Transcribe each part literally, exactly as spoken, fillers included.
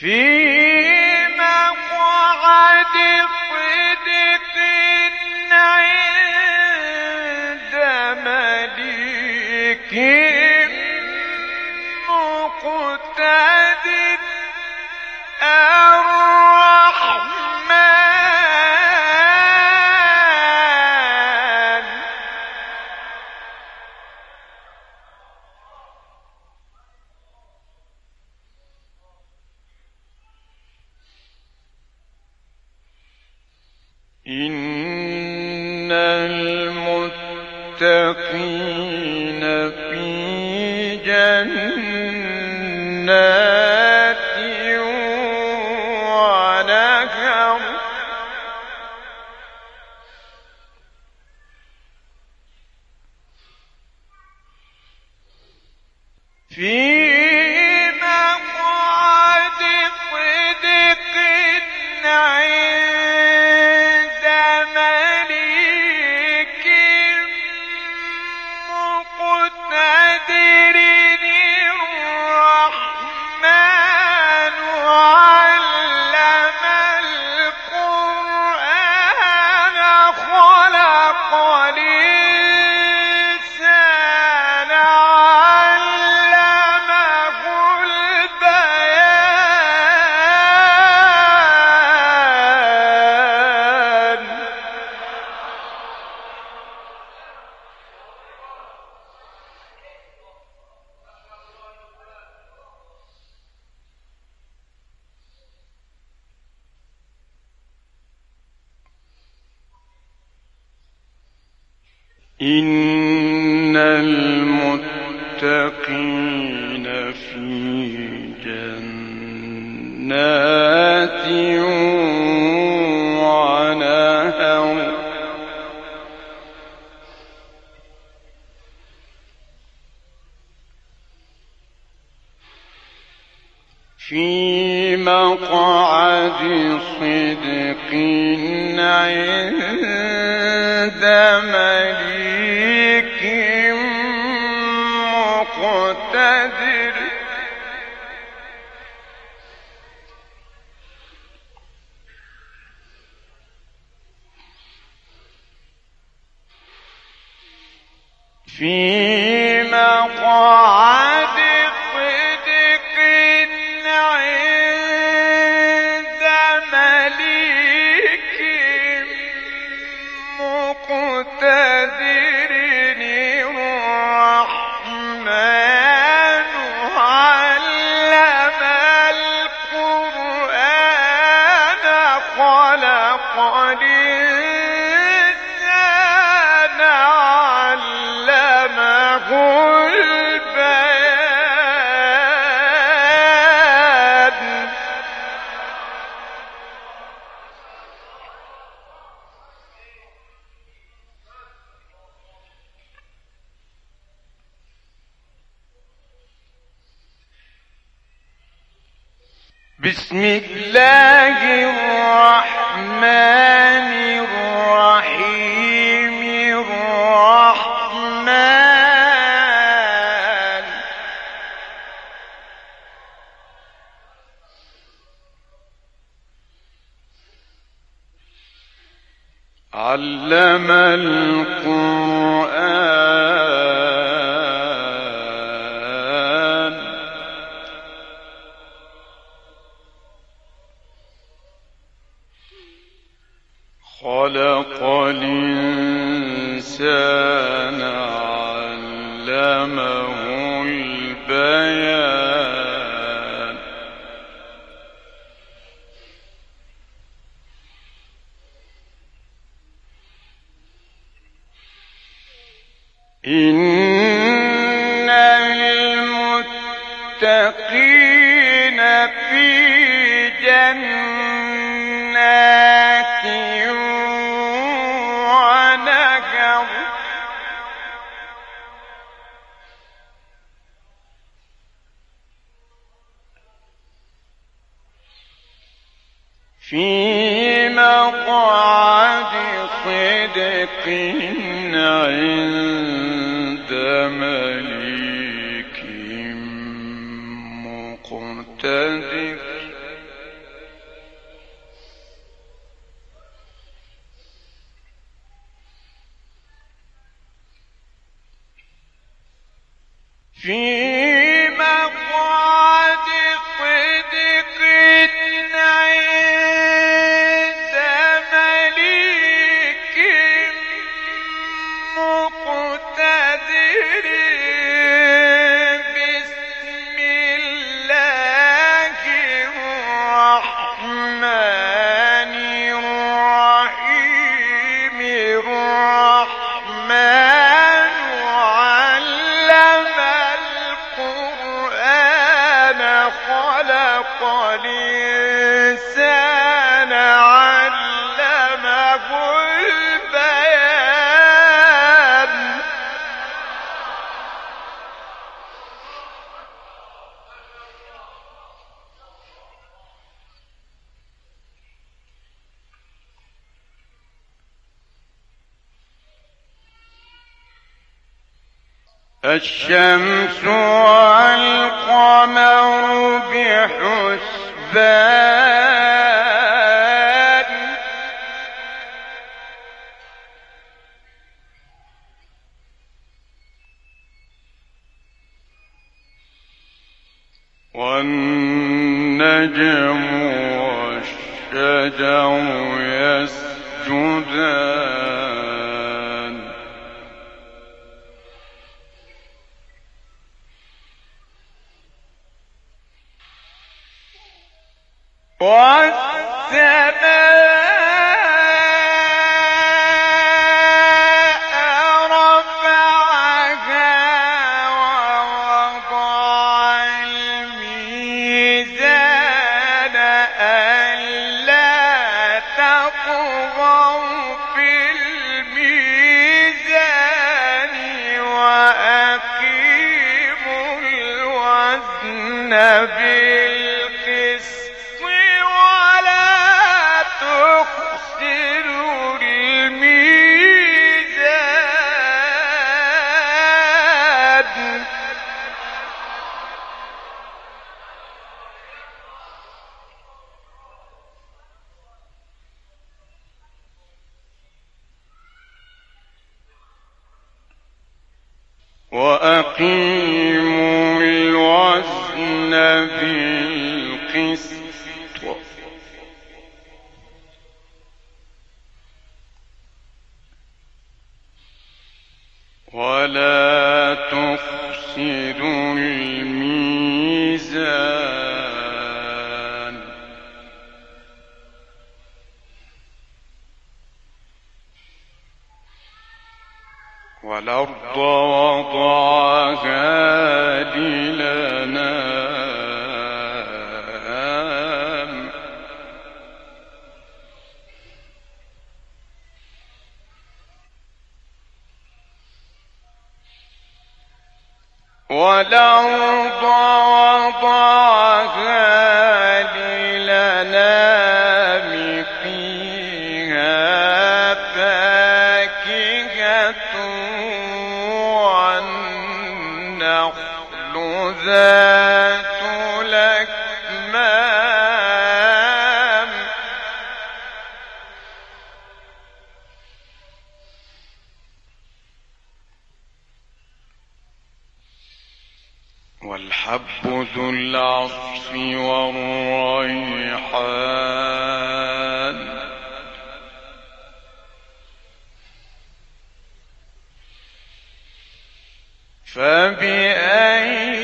إن المتقين في جنات ونهر في مقعد صدق عند مليك مقتدر الرحمن علم القرآن خلق الإنسان علمه البيان إن المتقين في جنات ونهر في مقعد صدق عند مليك مقتدر في مقعد صدق عند مليك مقتدر الرحمن علم القرآن خلق الإنسان علمه البيان بسم الله الرحمن الرحيم الرحمن علم القرآن خلق الإنسان علمه البيان إن المتقين في جنات ونهر في مقعد صدق عند مليك مقتدر في مقعد صدق عند مليك مقتدر. بسم الله الرحمن الرحيم. الرحمن علم القرآن خلق الإنسان علمه البيان. الشمس والقمر بحسبان. والنجم والشجر يسجدان. والسماء رفعها ووضع الميزان ألا تطغوا في الميزان وأقيموا الوزن بالقسط ولا تخسروا الميزان. وأقيموا الوزن بالقسط ولا تفسدوا الميزان. والأرض وضعها للأنام. والأرض وضعها للأنام فيها فاكهة والنخل ذات الأكمام. والحب ذو العصف والريحان. فبأي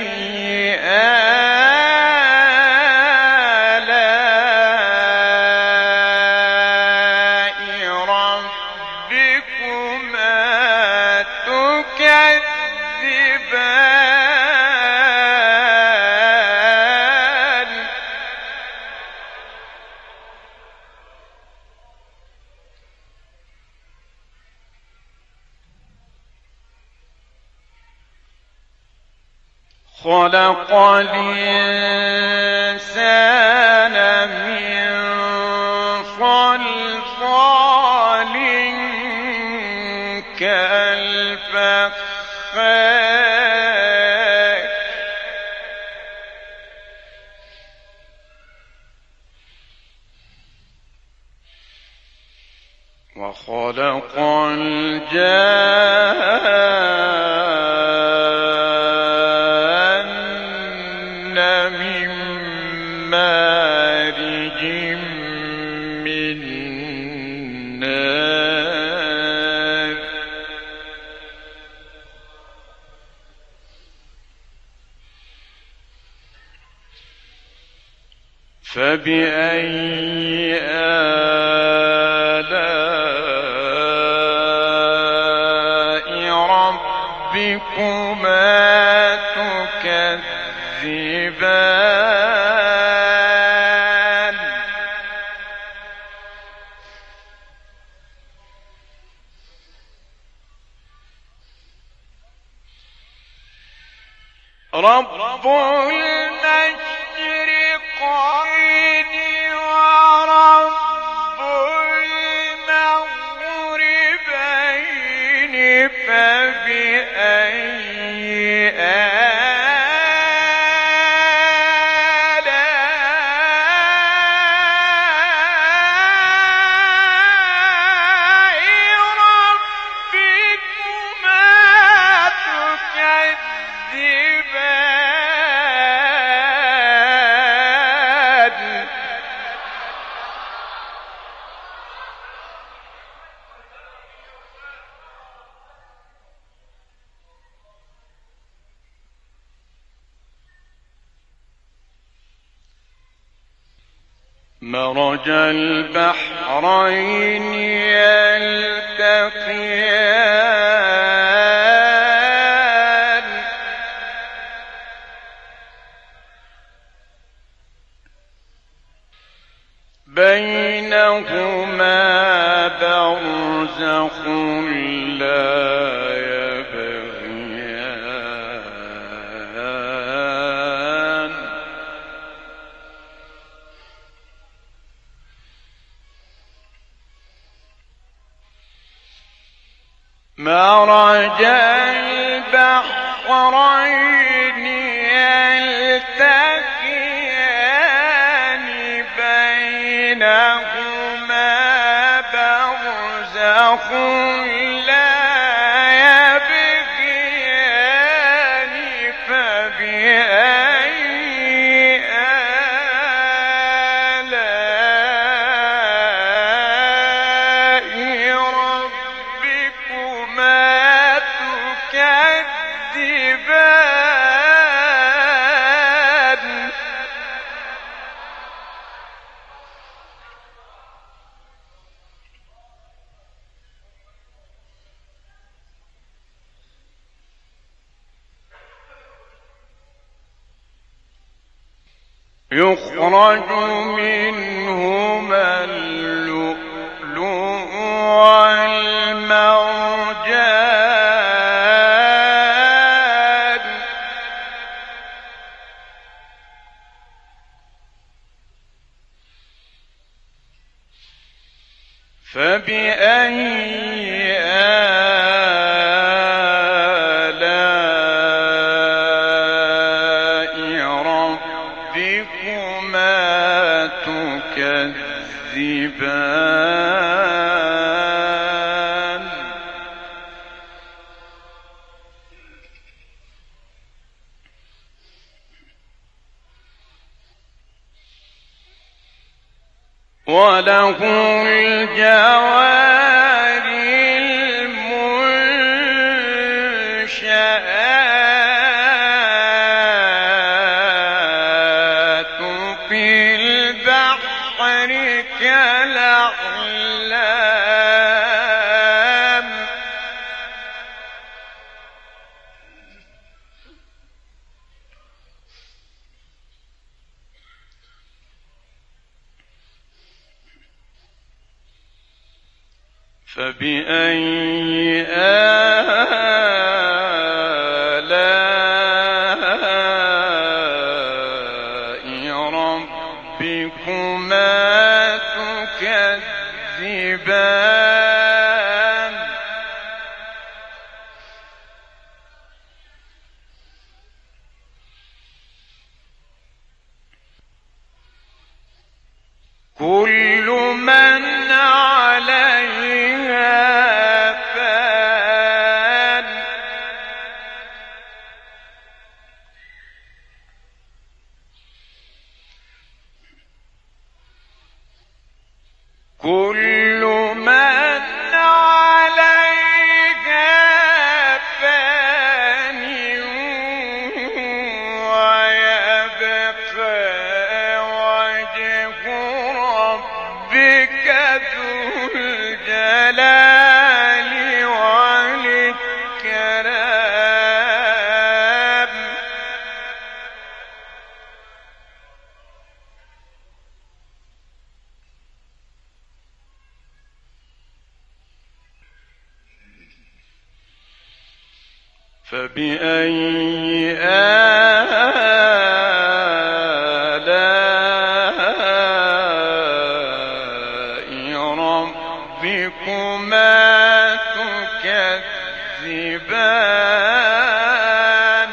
آلاء ربكما تكذبان. خلق الإنسان من صلصال كالفخار. وخلق الجان فبأي آلاء ربكما تكذبان رب المشرقين ورب المغربين فبأي مرج البحرين يلتقيان بينهما برزخ لا يبغيان مرج البحرين يلتقيان بينهما برزخ لا يبغيان فبأي تكذبان يخرج منهما اللؤلؤ والمرجان فبأي آلاء ربكما تكذبان وله الجوار المنشآت في البحر كالأعلام فبأي آلاء ربكما تكذبان كل من عليها فان فبأي آلاء ربكما تكذبان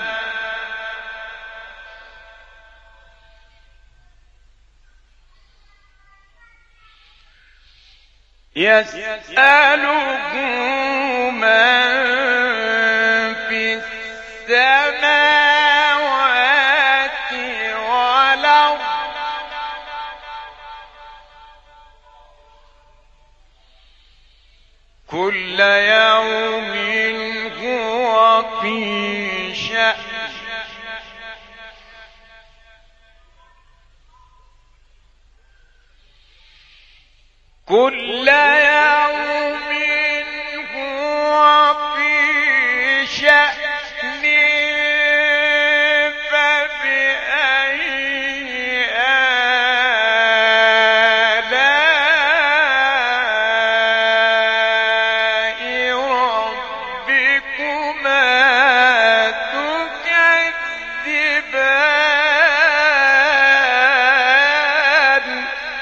يسأله من في السماوات والأرض كل يوم هو في شأن كل يوم هو في شأن فبأي آلاء ربكما تكذبان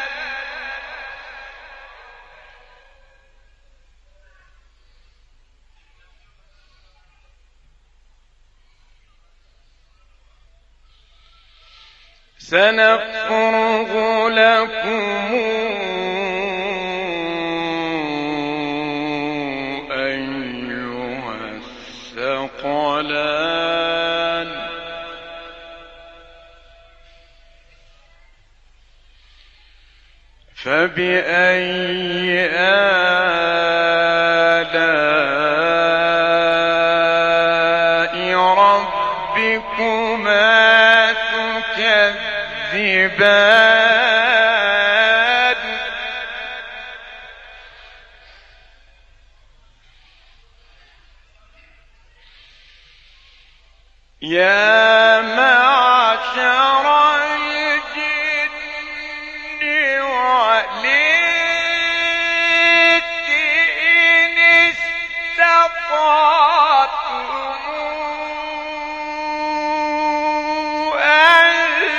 سنفرغ لكم أيها الثقلان فبأي آلاء ربكما تكذبان يا معشر الجن والإنس إن استطعتم أن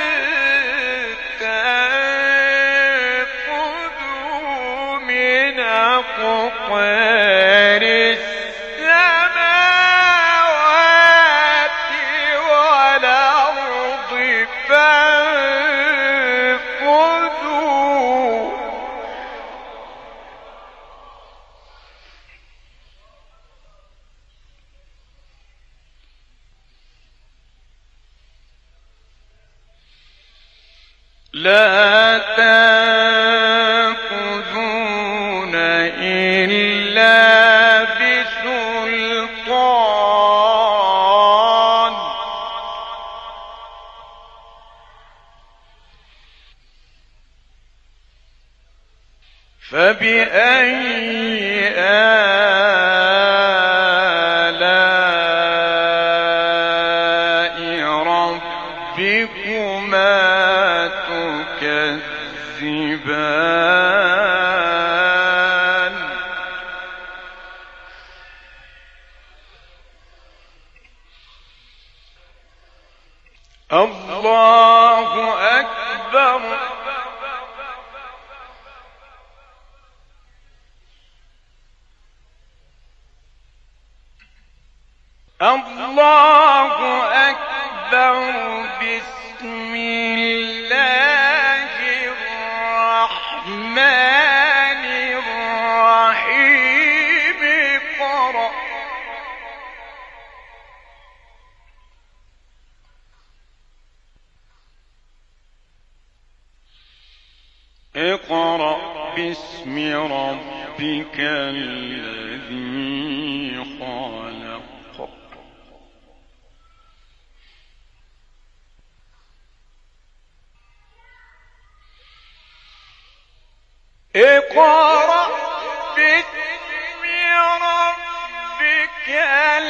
تنفذوا من أقطار السماوات والأرض فانفذوا لا تنفذون إلا بسلطان فبأي آلاء ربكما تكذبان الله أكبر الله أكبر بسم الله الرحمن الرحيم اقرأ اقرأ باسم ربك الذي خلق اقرأ باسم ربك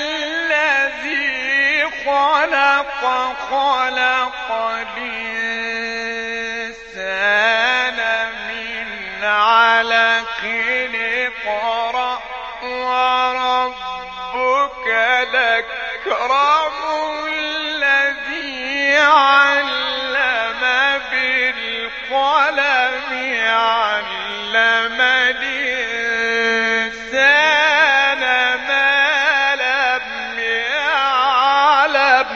الذي خلق خلق الإنسان من علق اقرأ وربك الأكرم الأكرم الذي علم بالقلم علم الإنسان ما لم يعلم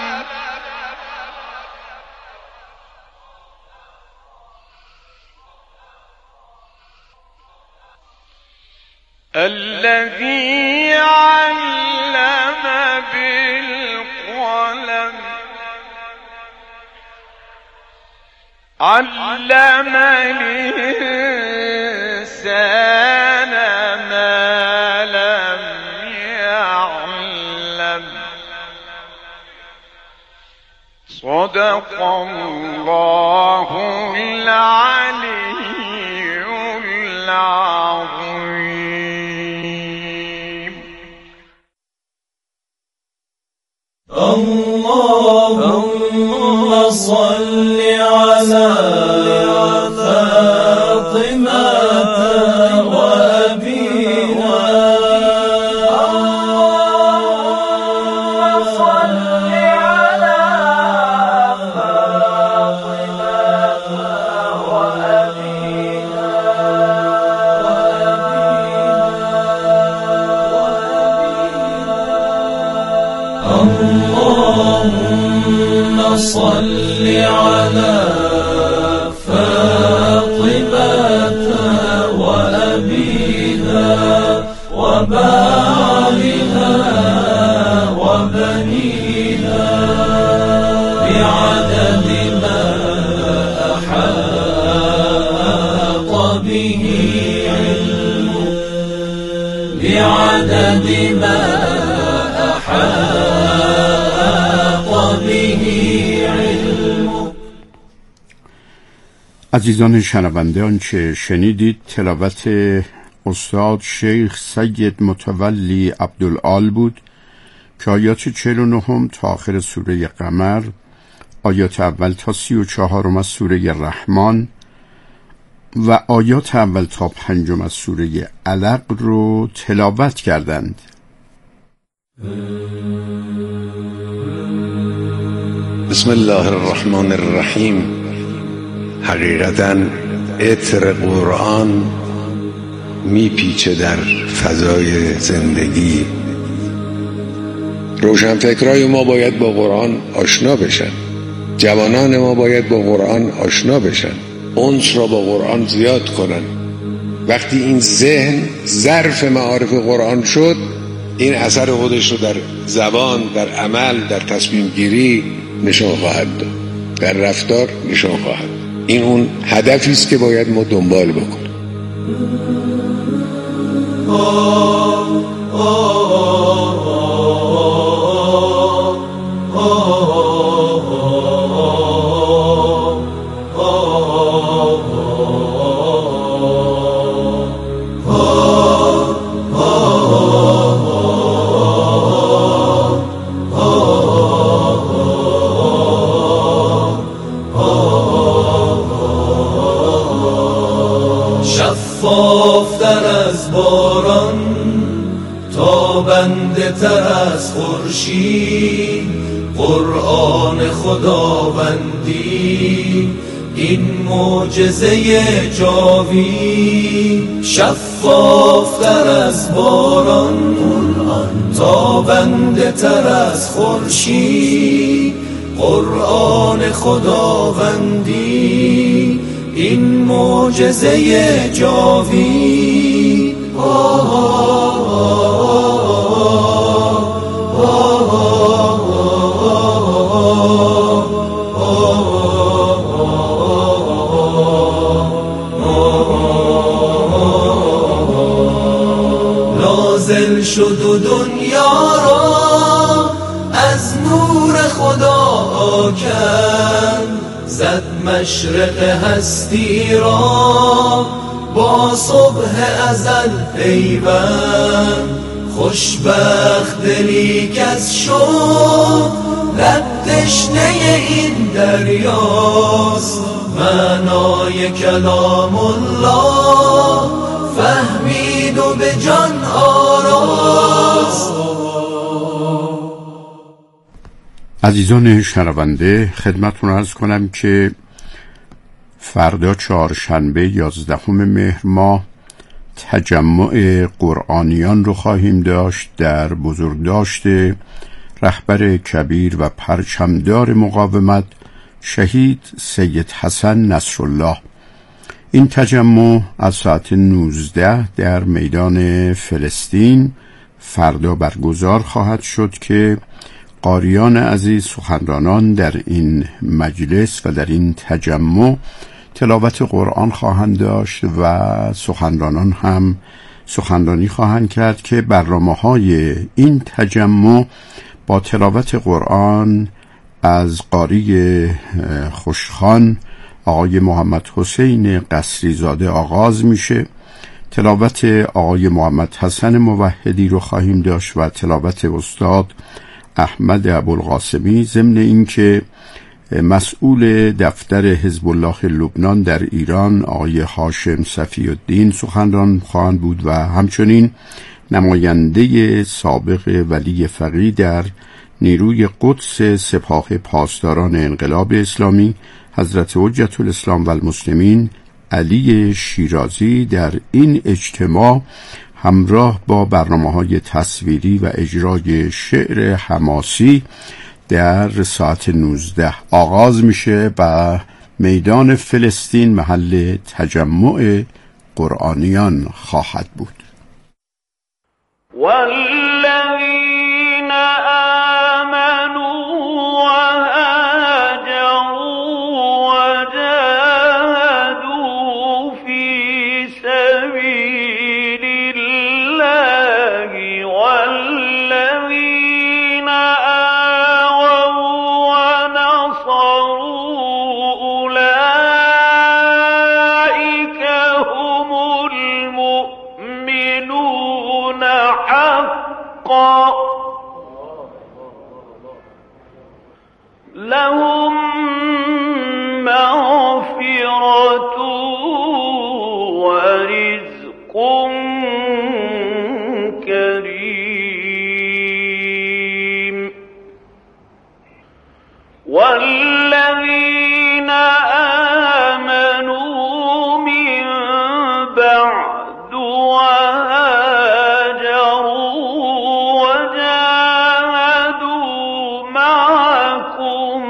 الذي علم بالقلم علم الإنسان ما لم يعلم صدق الله العلي العظيم. اللهم صل على فاطمة وأبيها اللهم صل على فاطمة وأبيها اللهم صل على فاطمة وأبيها وبعلها وبنيها بعدد ما أحاط به علمك بعدد ما أحاط به علمك. عزیزان شنونده، آنچه شنیدید تلاوت استاد شیخ سید متولی عبدالعال بود که آیات چهل و نه تا آخر سوره قمر، آیات اول تا سی و چهارم از سوره رحمان و آیات اول تا پنجم از سوره علق رو تلاوت کردند. بسم الله الرحمن الرحیم. حقیقتاً عطر قرآن میپیچه در فضای زندگی. روشنفکرای ما باید با قرآن آشنا بشن، جوانان ما باید با قرآن آشنا بشن، انس را با قرآن زیاد کنن. وقتی این ذهن ظرف معارف قرآن شد، این اثر خودش رو در زبان، در عمل، در تصمیم گیری نشان خواهد داد، در رفتار نشان خواهد. این اون هدفی است که باید ما دنبال بکنیم. شفافتر از باران، تابنده تر از خورشید، قرآن خداوندی این معجزه جاوید. شفافتر از باران، تابنده تر از خورشید، قرآن خداوندی این معجزه جاوید. آه آه آه نازل شد و دنیا را از نور خدا کرد، زد مشرق هستی را با صبح ازل پیوند. خوشبخت دلی کز شد لب تشنه این دریاست، معنای کلام الله فهمید و به جان آراست. عزیزان شنونده، خدمتتون عرض کنم که فردا چهارشنبه یازدهم مهر ماه تجمع قرآنیان رو خواهیم داشت در بزرگداشت رهبر کبیر و پرچمدار مقاومت شهید سید حسن نصرالله. این تجمع از ساعت نوزده در میدان فلسطین فردا برگزار خواهد شد که قاریان عزیز سخنرانان در این مجلس و در این تجمع تلاوت قرآن خواهند داشت و سخنرانان هم سخنرانی خواهند کرد که برنامه‌های این تجمع با تلاوت قرآن از قاری خوشخوان آقای محمد حسین قصری زاده آغاز میشه. تلاوت آقای محمد حسن موحدی رو خواهیم داشت و تلاوت استاد احمد ابوالقاسمی، ضمن اینکه مسئول دفتر حزب الله لبنان در ایران آقای هاشم صفی الدین سخنران خواهند بود و همچنین نماینده سابق ولی فقیه در نیروی قدس سپاه پاسداران انقلاب اسلامی حضرت حجت الاسلام و المسلمین علی شیرازی در این اجتماع همراه با برنامه‌های تصویری و اجرای شعر حماسی در ساعت نوزده آغاز میشه و میدان فلسطین محل تجمع قرآنیان خواهد بود. والذین آمنوا وهاجروا وجاهدوا فی سبیل الله والذین آووا ونصروا أولئک هم المؤمنون حقا لهم مغفرة ورزق كريم والذين آمنوا من بعد وهاجروا وجاهدوا معكم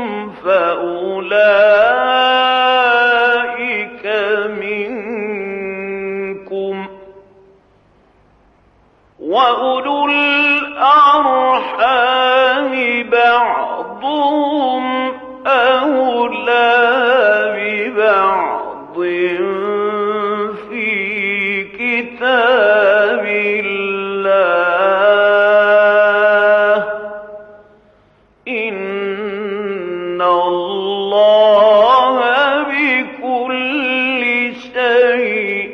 فأولئك منكم وأولو الأرحام بعضهم أولى ببعض في كتاب الله إن الله بكل شيء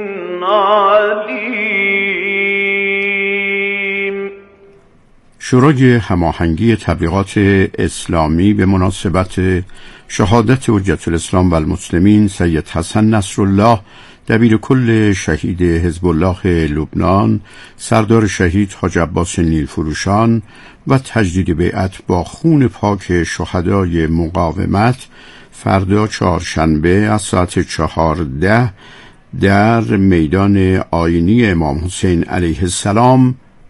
عليم. شورای هماهنگی تبلیغات اسلامی به مناسبت شهادت حجت الاسلام و المسلمین سید حسن نصرالله دبیر کل شهید حزب الله لبنان، سردار شهید حاج عباس نیلفروشان و تجدید بیعت با خون پاک شهدای مقاومت فردا چهارشنبه از ساعت چهارده در میدان آینی امام حسین علیه السلام